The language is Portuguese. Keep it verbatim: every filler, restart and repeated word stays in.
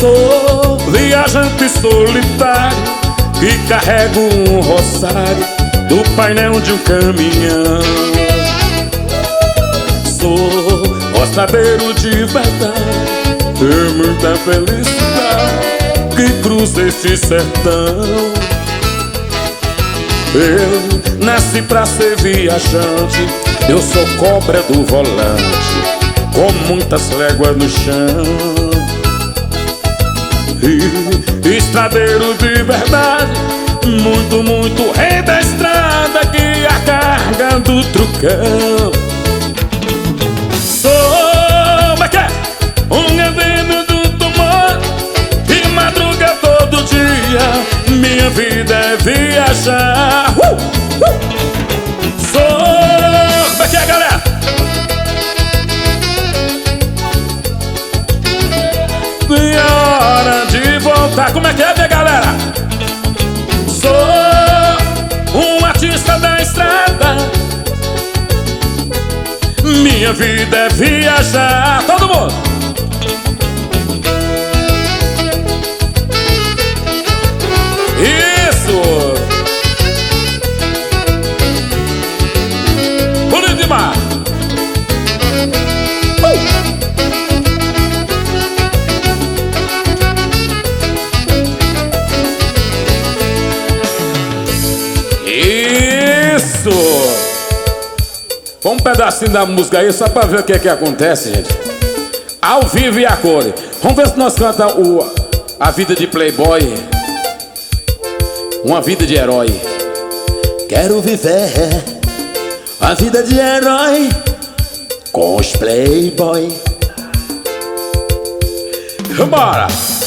Sou viajante solitário que carrego um rosário do painel de um caminhão. Sou roçadeiro de verdade, tenho muita felicidade que cruza este sertão. Eu nasci pra ser viajante, eu sou cobra do volante, com muitas léguas no chão. E estradeiro de verdade, muito, muito rei da estrada, que a carga do trucão. Sou, como é que é? Um veneno do tumor que madruga todo dia, minha vida é viajar. uh, uh. Sou, como é que é, galera? E a hora de voltar, como é que é, minha galera? Sou um artista da estrada, minha vida é viajar. Todo mundo! Isso! Bonito demais! Uh! Isso! Um pedacinho da música aí só pra ver o que é que acontece, gente. Ao vivo e a cor. Vamos ver se nós cantamos o, a vida de playboy, uma vida de herói. Quero viver a vida de herói com os playboy. Bora!